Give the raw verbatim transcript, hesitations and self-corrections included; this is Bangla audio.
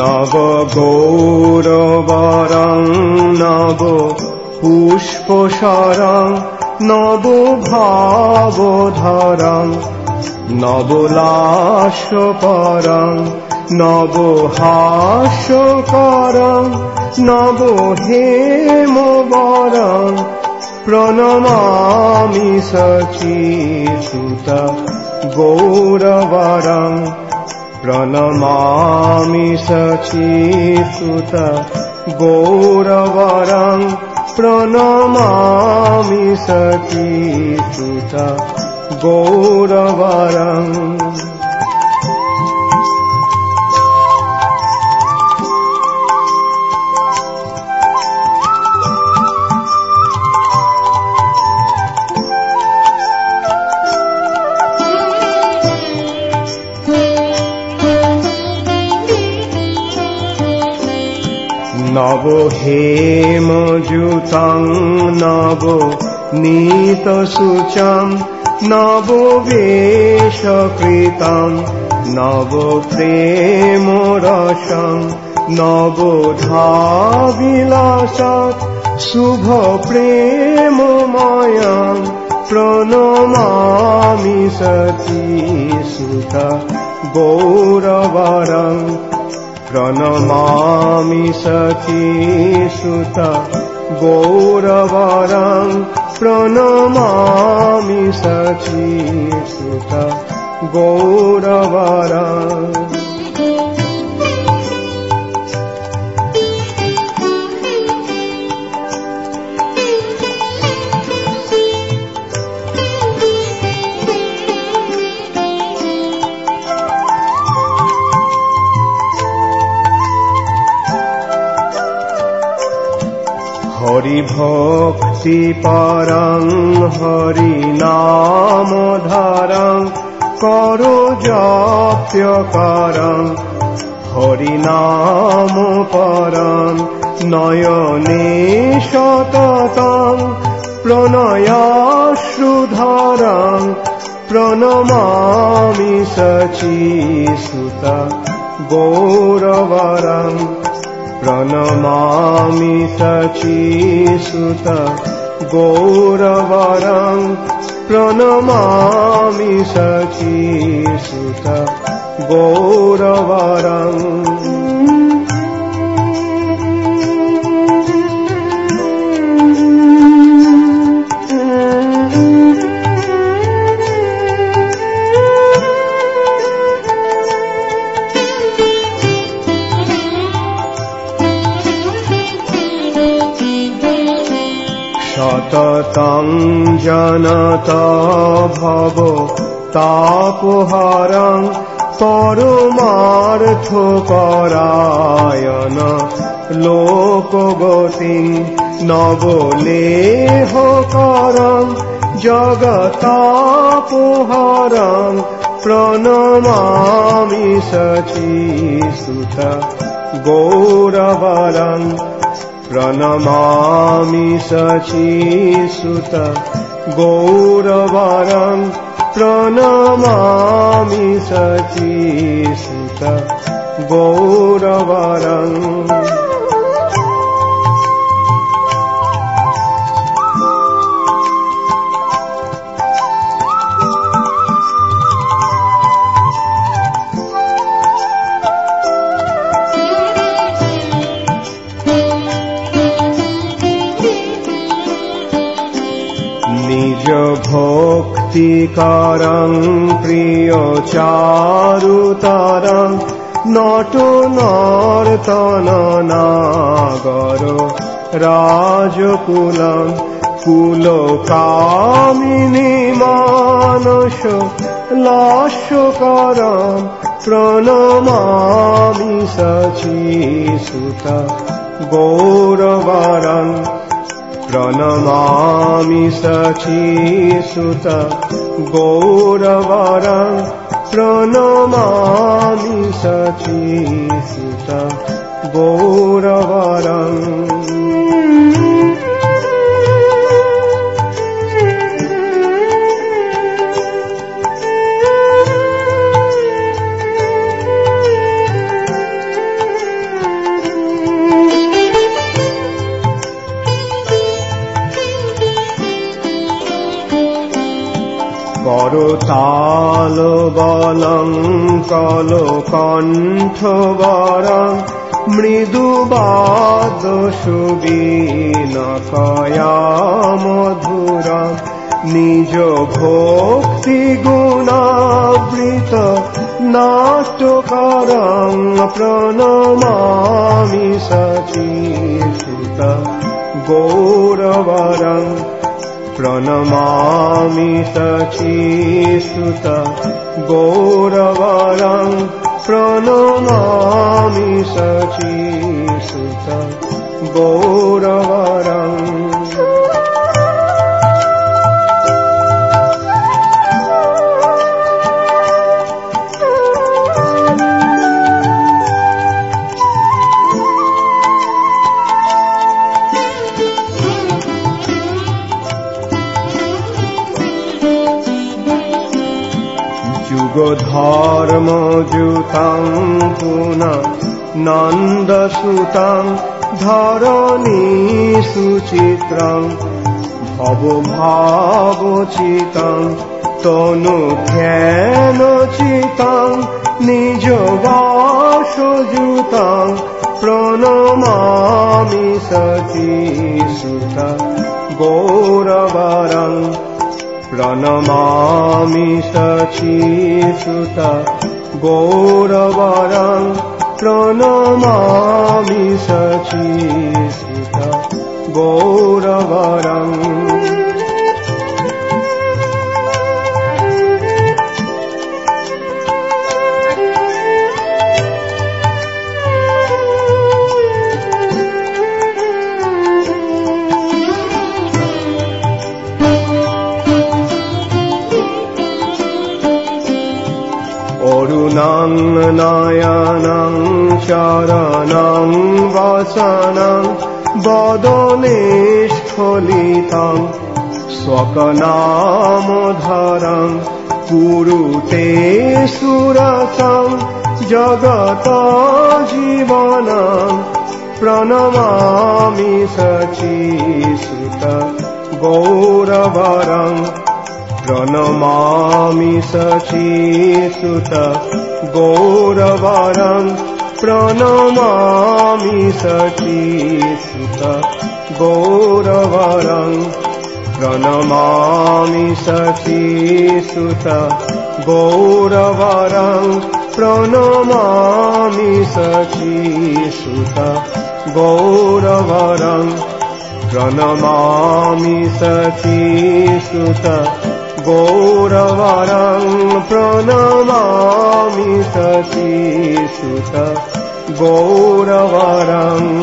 নব গৌরবরং নব পুষ্পসরং নব ভাবধরং নবলাস্যপরং নব হাস্যকরং নব হেমবরং প্রণমামি সচিসুত গৌরবরং প্রণমামি সচিসুত গৌরবরং প্রণমামি সচিসুত গৌরবরং। নব হেমযুতং নব নীতসূচং নব বেশকৃতং নব প্রেমরসং নব ধাবিলাসৎ শুভ প্রেমময়ং প্রণমামি সচিসুত গৌরবরং প্রণমামি সচিসুত গৌরবরং প্রণমামি সচিসুত গৌরবরং। হরি ভক্তি পরং হরি নাম ধারং করো জপ্যকারং হরি নাম পরং নয়নে সততং প্রণয়াশ্রুধারং প্রণমামি সচিসুত গৌরবরং প্রণমামি সচিসুত গৌরবরং প্রণমামি সচিসুত গৌরবরং। সততং জনত ভব তাপহরং পরমার্থপরায়ণ লোকগতিং নবলেহকরং জগতাপহরং প্রণমামি সচিসুত গৌরবরং প্রণমামি সচিসুত গৌরবরং প্রণমামি সচিসুত গৌরবরং। নিজ ভক্তিকারং প্রিয় চারুতারং নট নর্তন নাগর রাজকুলং কুল কামিনী মানস লাস্যকরং প্রণমামি সচিসুত গৌরবরং প্রণমামি সচিসুত গৌরবরং প্রণমামি সচিসুত গৌরবরং। করতাল বলং কলকণ্ঠবরং মৃদুবাদ সুবীণকয়া মধুরং নিজ ভক্তি গুণাবৃত নাট্যকারং প্রণমামি সচিসুত গৌরবরং प्रणमामि सचिसुत गौरवरं प्रणमामि सचिसुत गौरवरं धर्मजुतं पुनः नन्दसुतं धरणी सुचित्रं भवभावचितं तनुध्यानचितं निजवासजुतं प्रणमामि सचिसुत गौरवरं प्रणमामि सचिसुत गौरवरं प्रणमामि सचिसुत गौरवरं नयनं चरणं वसनं वदने स्फलितं स्वकनामधरं कुरुते सुरतं जगत जीवनं प्रणमामि सचिसुत गौरवरं प्रणमामि सचिसुत गौरवरं प्रणमामि सचिसुत गौरवरं प्रणमामि सचिसुत गौरवरं प्रणमामि सचिसुत गौरवरं प्रणमामि सचिसुत गौरवरं प्रणमामि सचिसुत गौरवरं